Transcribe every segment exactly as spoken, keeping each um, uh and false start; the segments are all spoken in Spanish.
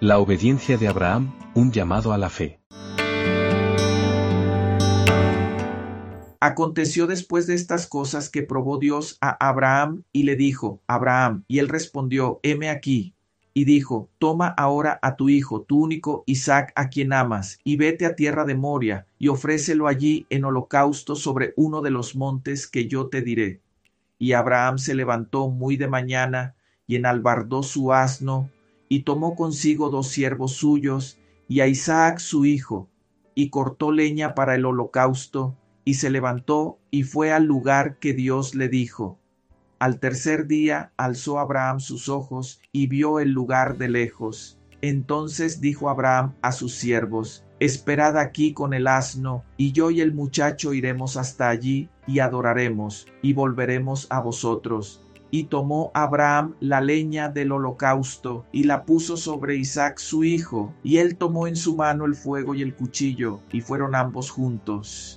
La obediencia de Abraham, un llamado a la fe. Aconteció después de estas cosas que probó Dios a Abraham y le dijo: Abraham, y él respondió: heme aquí. Y dijo: toma ahora a tu hijo, tu único Isaac, a quien amas, y vete a tierra de Moria, y ofrécelo allí en holocausto sobre uno de los montes que yo te diré. Y Abraham se levantó muy de mañana, y enalbardó su asno, y tomó consigo dos siervos suyos, y a Isaac su hijo, y cortó leña para el holocausto, y se levantó y fue al lugar que Dios le dijo. Al tercer día alzó Abraham sus ojos y vio el lugar de lejos. Entonces dijo Abraham a sus siervos: esperad aquí con el asno, y yo y el muchacho iremos hasta allí, y adoraremos, y volveremos a vosotros. Y tomó Abraham la leña del holocausto, y la puso sobre Isaac su hijo, y él tomó en su mano el fuego y el cuchillo, y fueron ambos juntos.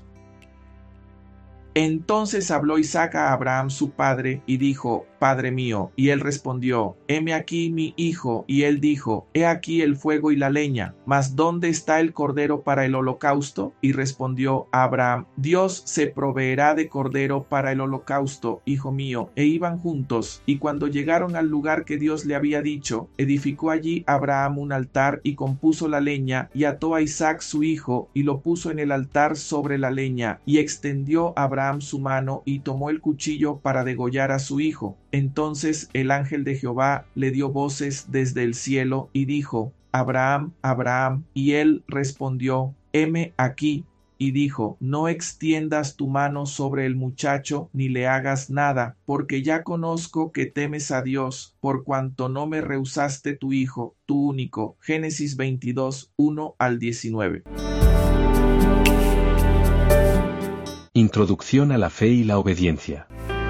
Entonces habló Isaac a Abraham su padre, y dijo: Padre mío. Y él respondió: heme aquí mi hijo. Y él dijo: he aquí el fuego y la leña, mas ¿dónde está el cordero para el holocausto? Y respondió Abraham: Dios se proveerá de cordero para el holocausto, hijo mío. E iban juntos, y cuando llegaron al lugar que Dios le había dicho, edificó allí Abraham un altar, y compuso la leña, y ató a Isaac su hijo, y lo puso en el altar sobre la leña, y extendió Abraham su mano, y tomó el cuchillo para degollar a su hijo. Entonces el ángel de Jehová le dio voces desde el cielo, y dijo: Abraham, Abraham. Y él respondió: heme aquí. Y dijo: no extiendas tu mano sobre el muchacho, ni le hagas nada, porque ya conozco que temes a Dios, por cuanto no me rehusaste tu hijo, tu único. Génesis veintidós, uno al diecinueve. Introducción a la fe y la obediencia.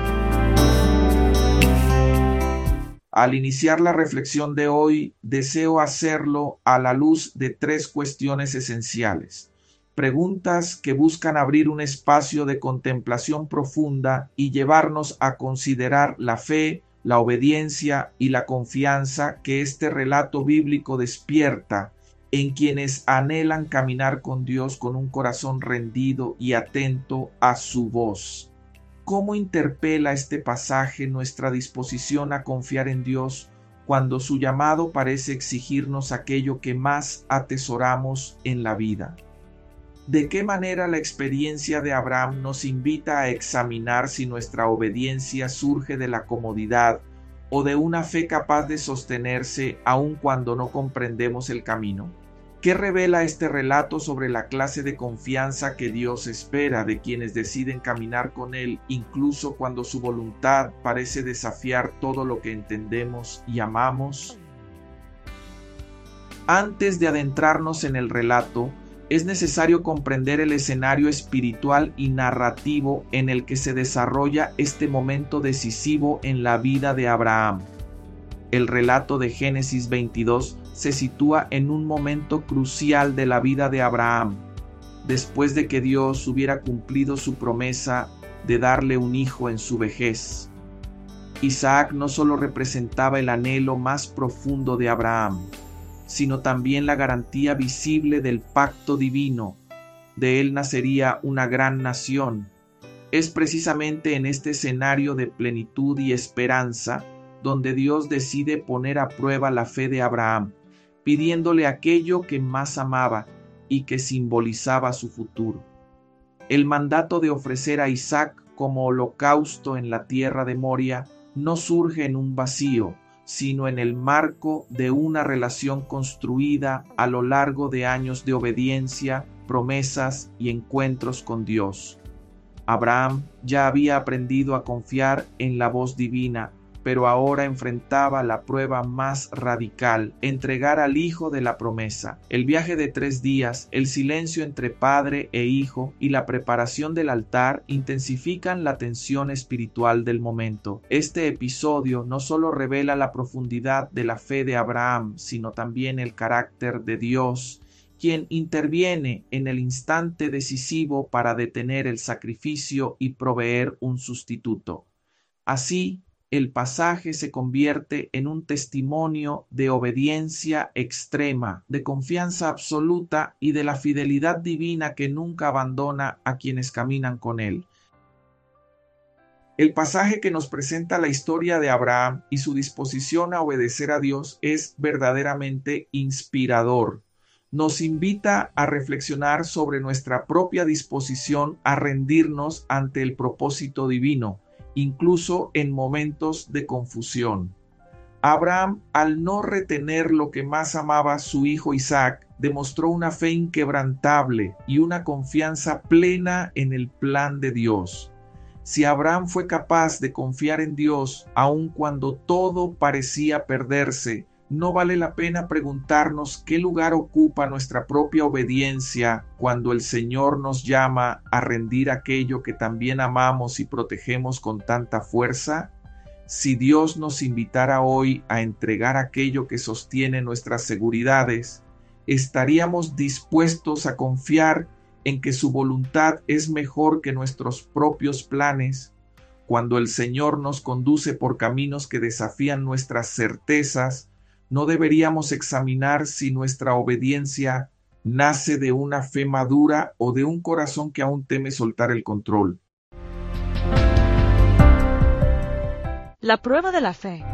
Al iniciar la reflexión de hoy, deseo hacerlo a la luz de tres cuestiones esenciales. Preguntas que buscan abrir un espacio de contemplación profunda y llevarnos a considerar la fe, la obediencia y la confianza que este relato bíblico despierta en quienes anhelan caminar con Dios con un corazón rendido y atento a su voz. ¿Cómo interpela este pasaje nuestra disposición a confiar en Dios cuando su llamado parece exigirnos aquello que más atesoramos en la vida? ¿De qué manera la experiencia de Abraham nos invita a examinar si nuestra obediencia surge de la comodidad o de una fe capaz de sostenerse aun cuando no comprendemos el camino? ¿Qué revela este relato sobre la clase de confianza que Dios espera de quienes deciden caminar con Él, incluso cuando su voluntad parece desafiar todo lo que entendemos y amamos? Antes de adentrarnos en el relato, es necesario comprender el escenario espiritual y narrativo en el que se desarrolla este momento decisivo en la vida de Abraham. El relato de Génesis veintidós se sitúa en un momento crucial de la vida de Abraham, después de que Dios hubiera cumplido su promesa de darle un hijo en su vejez. Isaac no solo representaba el anhelo más profundo de Abraham, sino también la garantía visible del pacto divino. De él nacería una gran nación. Es precisamente en este escenario de plenitud y esperanza donde Dios decide poner a prueba la fe de Abraham, pidiéndole aquello que más amaba y que simbolizaba su futuro. El mandato de ofrecer a Isaac como holocausto en la tierra de Moria no surge en un vacío, sino en el marco de una relación construida a lo largo de años de obediencia, promesas y encuentros con Dios. Abraham ya había aprendido a confiar en la voz divina, pero ahora enfrentaba la prueba más radical: entregar al hijo de la promesa. El viaje de tres días, el silencio entre padre e hijo y la preparación del altar intensifican la tensión espiritual del momento. Este episodio no solo revela la profundidad de la fe de Abraham, sino también el carácter de Dios, quien interviene en el instante decisivo para detener el sacrificio y proveer un sustituto. Así, el pasaje se convierte en un testimonio de obediencia extrema, de confianza absoluta y de la fidelidad divina que nunca abandona a quienes caminan con él. El pasaje que nos presenta la historia de Abraham y su disposición a obedecer a Dios es verdaderamente inspirador. Nos invita a reflexionar sobre nuestra propia disposición a rendirnos ante el propósito divino, incluso en momentos de confusión. Abraham, al no retener lo que más amaba, su hijo Isaac, demostró una fe inquebrantable y una confianza plena en el plan de Dios. Si Abraham fue capaz de confiar en Dios aun cuando todo parecía perderse, no vale la pena preguntarnos qué lugar ocupa nuestra propia obediencia cuando el Señor nos llama a rendir aquello que también amamos y protegemos con tanta fuerza. Si Dios nos invitara hoy a entregar aquello que sostiene nuestras seguridades, ¿estaríamos dispuestos a confiar en que su voluntad es mejor que nuestros propios planes? Cuando el Señor nos conduce por caminos que desafían nuestras certezas, ¿no deberíamos examinar si nuestra obediencia nace de una fe madura o de un corazón que aún teme soltar el control? La prueba de la fe.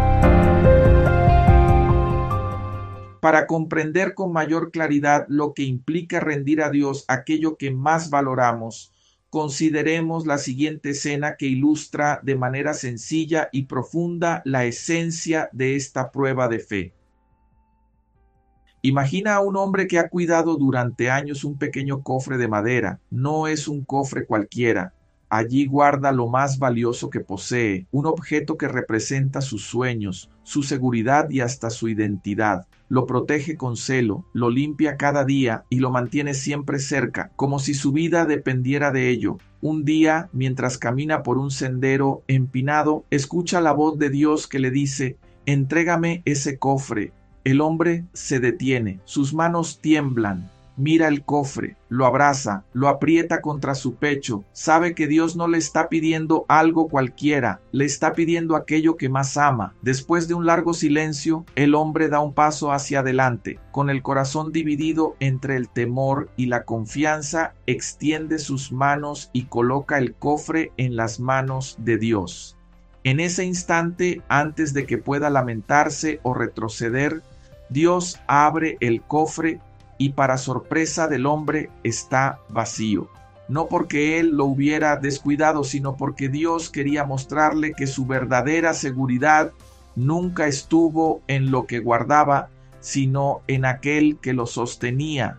Para comprender con mayor claridad lo que implica rendir a Dios aquello que más valoramos, consideremos la siguiente escena que ilustra de manera sencilla y profunda la esencia de esta prueba de fe. Imagina a un hombre que ha cuidado durante años un pequeño cofre de madera. No es un cofre cualquiera. Allí guarda lo más valioso que posee, un objeto que representa sus sueños, su seguridad y hasta su identidad. Lo protege con celo, lo limpia cada día y lo mantiene siempre cerca, como si su vida dependiera de ello. Un día, mientras camina por un sendero empinado, escucha la voz de Dios que le dice: «Entrégame ese cofre». El hombre se detiene, sus manos tiemblan. Mira el cofre, lo abraza, lo aprieta contra su pecho. Sabe que Dios no le está pidiendo algo cualquiera, le está pidiendo aquello que más ama. Después de un largo silencio, el hombre da un paso hacia adelante. Con el corazón dividido entre el temor y la confianza, extiende sus manos y coloca el cofre en las manos de Dios. En ese instante, antes de que pueda lamentarse o retroceder, Dios abre el cofre y para sorpresa del hombre está vacío. No porque él lo hubiera descuidado, sino porque Dios quería mostrarle que su verdadera seguridad nunca estuvo en lo que guardaba, sino en aquel que lo sostenía.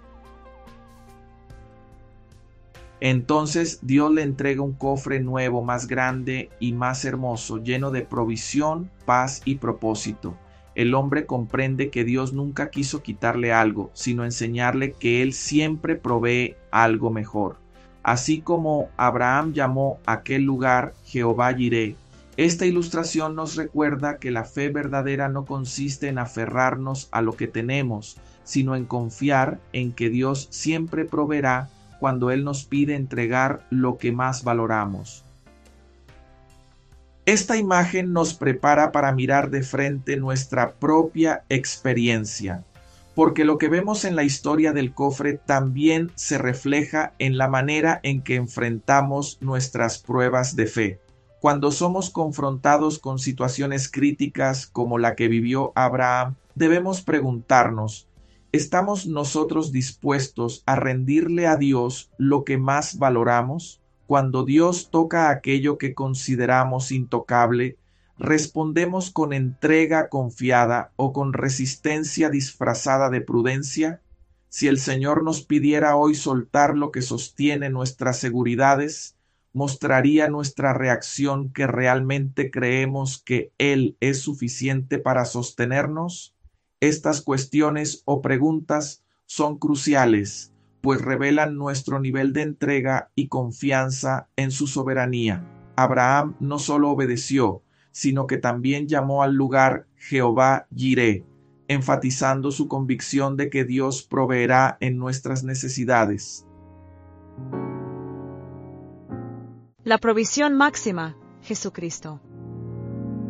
Entonces Dios le entrega un cofre nuevo, más grande y más hermoso, lleno de provisión, paz y propósito. El hombre comprende que Dios nunca quiso quitarle algo, sino enseñarle que Él siempre provee algo mejor. Así como Abraham llamó a aquel lugar Jehová Jireh, esta ilustración nos recuerda que la fe verdadera no consiste en aferrarnos a lo que tenemos, sino en confiar en que Dios siempre proveerá cuando Él nos pide entregar lo que más valoramos. Esta imagen nos prepara para mirar de frente nuestra propia experiencia, porque lo que vemos en la historia del cofre también se refleja en la manera en que enfrentamos nuestras pruebas de fe. Cuando somos confrontados con situaciones críticas como la que vivió Abraham, debemos preguntarnos: ¿estamos nosotros dispuestos a rendirle a Dios lo que más valoramos? Cuando Dios toca aquello que consideramos intocable, ¿respondemos con entrega confiada o con resistencia disfrazada de prudencia? Si el Señor nos pidiera hoy soltar lo que sostiene nuestras seguridades, ¿mostraría nuestra reacción que realmente creemos que Él es suficiente para sostenernos? Estas cuestiones o preguntas son cruciales, pues revelan nuestro nivel de entrega y confianza en su soberanía. Abraham no solo obedeció, sino que también llamó al lugar Jehová Jireh, enfatizando su convicción de que Dios proveerá en nuestras necesidades. La provisión máxima, Jesucristo.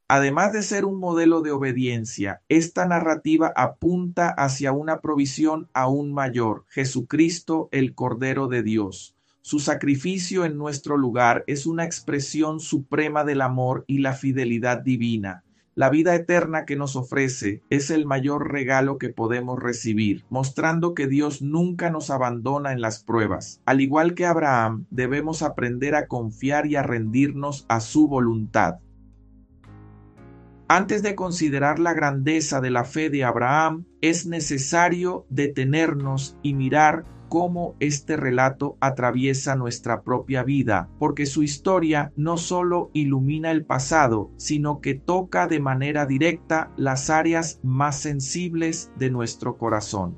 Además de ser un modelo de obediencia, esta narrativa apunta hacia una provisión aún mayor, Jesucristo, el Cordero de Dios. Su sacrificio en nuestro lugar es una expresión suprema del amor y la fidelidad divina. La vida eterna que nos ofrece es el mayor regalo que podemos recibir, mostrando que Dios nunca nos abandona en las pruebas. Al igual que Abraham, debemos aprender a confiar y a rendirnos a su voluntad. Antes de considerar la grandeza de la fe de Abraham, es necesario detenernos y mirar cómo este relato atraviesa nuestra propia vida, porque su historia no solo ilumina el pasado, sino que toca de manera directa las áreas más sensibles de nuestro corazón.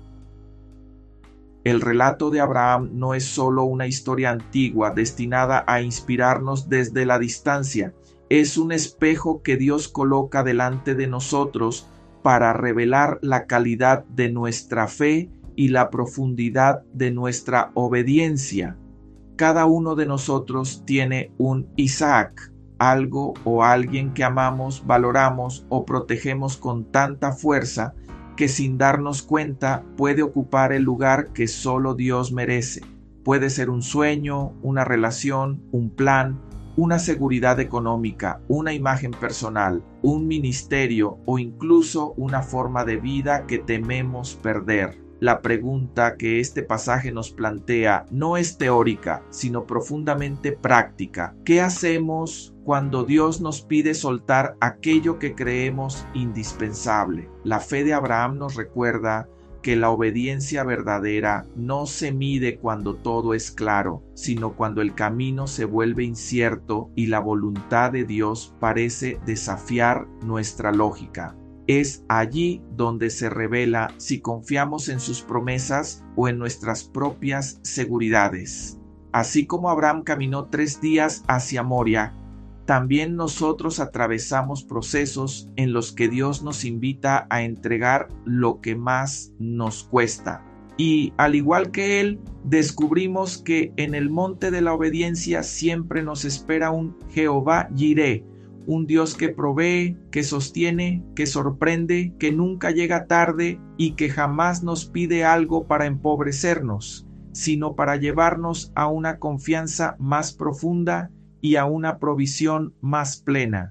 El relato de Abraham no es solo una historia antigua destinada a inspirarnos desde la distancia, es un espejo que Dios coloca delante de nosotros para revelar la calidad de nuestra fe y la profundidad de nuestra obediencia. Cada uno de nosotros tiene un Isaac, algo o alguien que amamos, valoramos o protegemos con tanta fuerza que sin darnos cuenta puede ocupar el lugar que solo Dios merece. Puede ser un sueño, una relación, un plan, una seguridad económica, una imagen personal, un ministerio o incluso una forma de vida que tememos perder. La pregunta que este pasaje nos plantea no es teórica, sino profundamente práctica. ¿Qué hacemos cuando Dios nos pide soltar aquello que creemos indispensable? La fe de Abraham nos recuerda que la obediencia verdadera no se mide cuando todo es claro, sino cuando el camino se vuelve incierto y la voluntad de Dios parece desafiar nuestra lógica. Es allí donde se revela si confiamos en sus promesas o en nuestras propias seguridades. Así como Abraham caminó tres días hacia Moria, también nosotros atravesamos procesos en los que Dios nos invita a entregar lo que más nos cuesta. Y al igual que Él, descubrimos que en el monte de la obediencia siempre nos espera un Jehová Jireh, un Dios que provee, que sostiene, que sorprende, que nunca llega tarde y que jamás nos pide algo para empobrecernos, sino para llevarnos a una confianza más profunda y a una provisión más plena.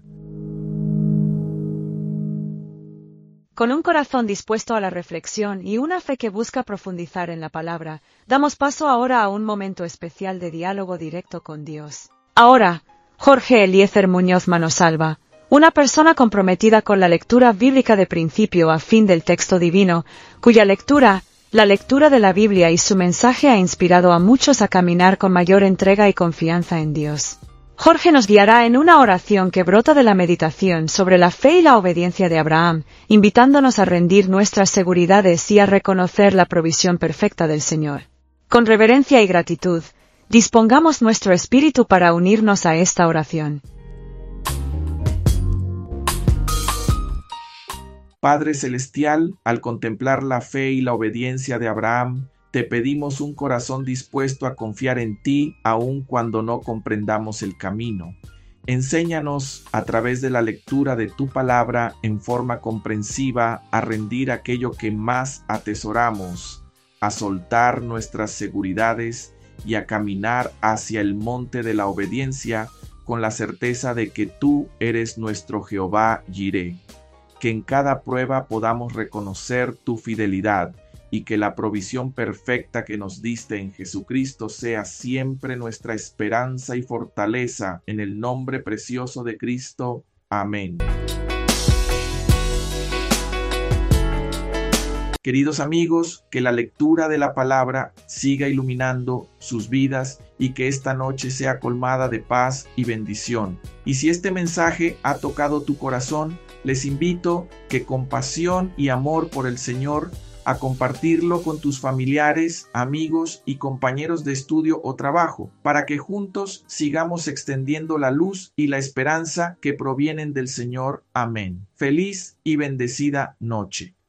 Con un corazón dispuesto a la reflexión y una fe que busca profundizar en la palabra, damos paso ahora a un momento especial de diálogo directo con Dios. Ahora, Jorge Eliezer Muñoz Manosalva, una persona comprometida con la lectura bíblica de principio a fin del texto divino, cuya lectura, la lectura de la Biblia y su mensaje ha inspirado a muchos a caminar con mayor entrega y confianza en Dios. Jorge nos guiará en una oración que brota de la meditación sobre la fe y la obediencia de Abraham, invitándonos a rendir nuestras seguridades y a reconocer la provisión perfecta del Señor. Con reverencia y gratitud, dispongamos nuestro espíritu para unirnos a esta oración. Padre Celestial, al contemplar la fe y la obediencia de Abraham, te pedimos un corazón dispuesto a confiar en ti, aun cuando no comprendamos el camino. Enséñanos, a través de la lectura de tu palabra, en forma comprensiva, a rendir aquello que más atesoramos, a soltar nuestras seguridades y a caminar hacia el monte de la obediencia con la certeza de que tú eres nuestro Jehová Jireh. Que en cada prueba podamos reconocer tu fidelidad y que la provisión perfecta que nos diste en Jesucristo sea siempre nuestra esperanza y fortaleza. En el nombre precioso de Cristo. Amén. Queridos amigos, que la lectura de la palabra siga iluminando sus vidas y que esta noche sea colmada de paz y bendición. Y si este mensaje ha tocado tu corazón, les invito que con pasión y amor por el Señor a compartirlo con tus familiares, amigos y compañeros de estudio o trabajo, para que juntos sigamos extendiendo la luz y la esperanza que provienen del Señor. Amén. Feliz y bendecida noche.